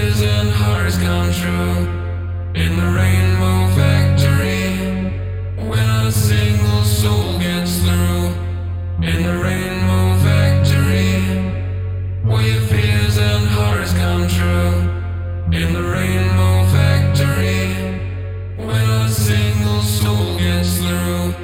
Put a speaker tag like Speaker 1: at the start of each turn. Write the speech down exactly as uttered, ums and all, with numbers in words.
Speaker 1: fears and hearts come true in the rainbow factory. When a single soul gets through in the rainbow factory, where your fears and hearts come true in the rainbow factory. When a single soul gets through.